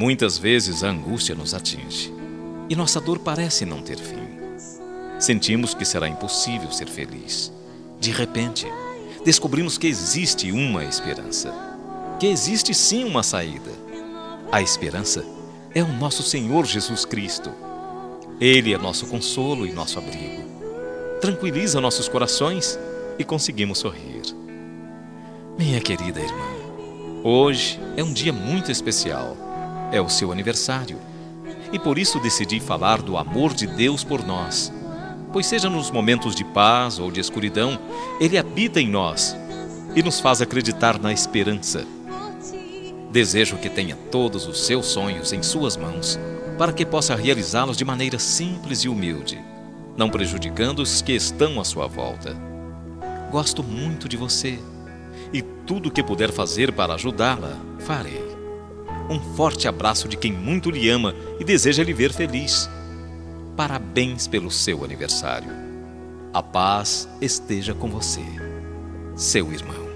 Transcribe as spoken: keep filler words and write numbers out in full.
Muitas vezes a angústia nos atinge e nossa dor parece não ter fim. Sentimos que será impossível ser feliz. De repente, descobrimos que existe uma esperança, que existe sim uma saída. A esperança é o nosso Senhor Jesus Cristo. Ele é nosso consolo e nosso abrigo. Tranquiliza nossos corações e conseguimos sorrir. Minha querida irmã, hoje é um dia muito especial. É o seu aniversário. E por isso decidi falar do amor de Deus por nós. Pois seja nos momentos de paz ou de escuridão, Ele habita em nós e nos faz acreditar na esperança. Desejo que tenha todos os seus sonhos em suas mãos, para que possa realizá-los de maneira simples e humilde, não prejudicando os que estão à sua volta. Gosto muito de você e tudo o que puder fazer para ajudá-la, farei. Um forte abraço de quem muito lhe ama e deseja lhe ver feliz. Parabéns pelo seu aniversário. A paz esteja com você, seu irmão.